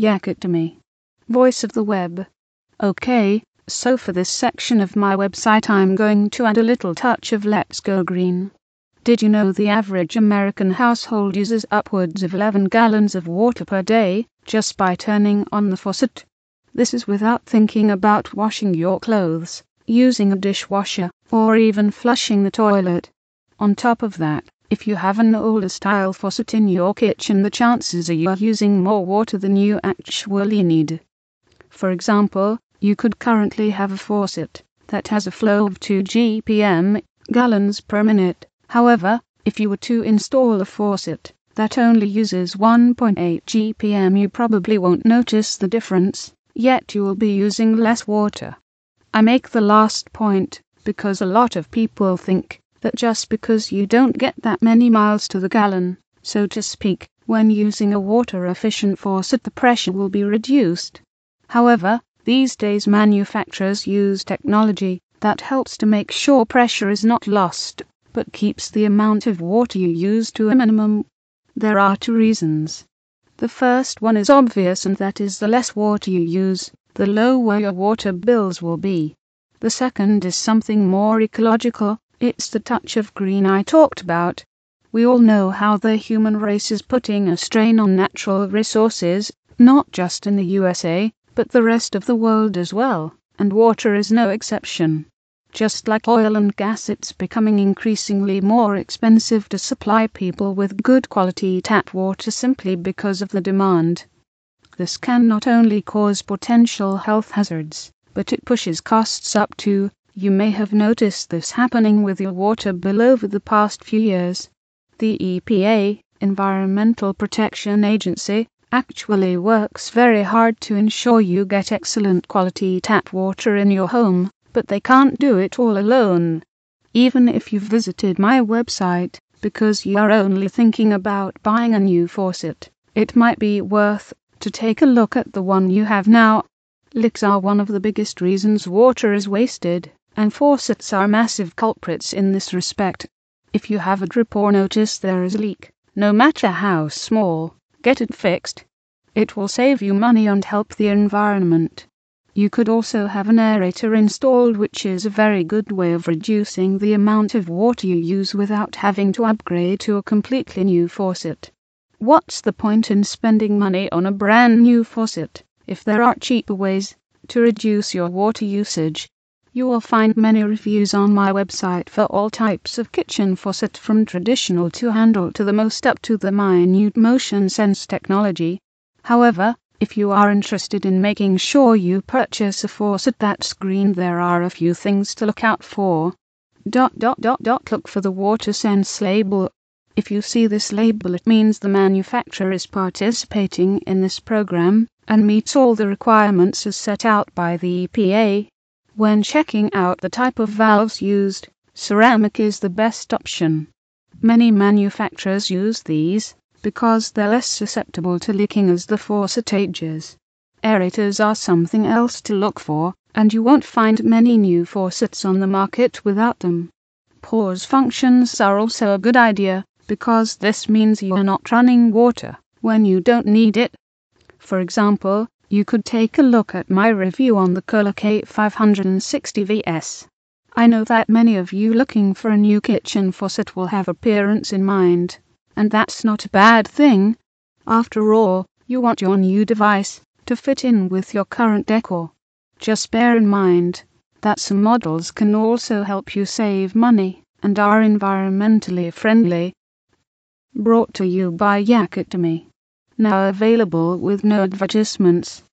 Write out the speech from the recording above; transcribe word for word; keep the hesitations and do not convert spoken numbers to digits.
Yakatomy, voice of the web. Okay, so for this section of my website I'm going to add a little touch of Let's Go Green. Did you know the average American household uses upwards of eleven gallons of water per day just by turning on the faucet? This is without thinking about washing your clothes, using a dishwasher, or even flushing the toilet. On top of that, if you have an older style faucet in your kitchen, the chances are you are using more water than you actually need. For example, you could currently have a faucet that has a flow of two G P M, gallons per minute. However, if you were to install a faucet that only uses one point eight G P M, you probably won't notice the difference, yet you will be using less water. I make the last point because a lot of people think that just because you don't get that many miles to the gallon, so to speak, when using a water-efficient faucet, the pressure will be reduced. However, these days manufacturers use technology that helps to make sure pressure is not lost, but keeps the amount of water you use to a minimum. There are two reasons. The first one is obvious, and that is the less water you use, the lower your water bills will be. The second is something more ecological. It's the touch of green I talked about. We all know how the human race is putting a strain on natural resources, not just in the U S A, but the rest of the world as well, and water is no exception. Just like oil and gas, it's becoming increasingly more expensive to supply people with good quality tap water simply because of the demand. This can not only cause potential health hazards, but it pushes costs up too. You may have noticed this happening with your water bill over the past few years. The E P A, Environmental Protection Agency, actually works very hard to ensure you get excellent quality tap water in your home, but they can't do it all alone. Even if you've visited my website because you are only thinking about buying a new faucet, it might be worth to take a look at the one you have now. Leaks are one of the biggest reasons water is wasted, and faucets are massive culprits in this respect. If you have a drip or notice there is a leak, no matter how small, get it fixed. It will save you money and help the environment. You could also have an aerator installed, which is a very good way of reducing the amount of water you use without having to upgrade to a completely new faucet. What's the point in spending money on a brand new faucet if there are cheaper ways to reduce your water usage? You will find many reviews on my website for all types of kitchen faucet, from traditional to handle to the most up to the minute motion sense technology. However, if you are interested in making sure you purchase a faucet that's green, there are a few things to look out for. Dot dot dot dot look for the WaterSense label. If you see this label, it means the manufacturer is participating in this program and meets all the requirements as set out by the E P A. When checking out the type of valves used, ceramic is the best option. Many manufacturers use these because they're less susceptible to leaking as the faucet ages. Aerators are something else to look for, and you won't find many new faucets on the market without them. Pause functions are also a good idea, because this means you are not running water when you don't need it. For example, you could take a look at my review on the Kohler K five sixty V S. I know that many of you looking for a new kitchen faucet will have appearance in mind, and that's not a bad thing. After all, you want your new device to fit in with your current decor. Just bear in mind that some models can also help you save money and are environmentally friendly. Brought to you by Yakatomy. Now available with no advertisements.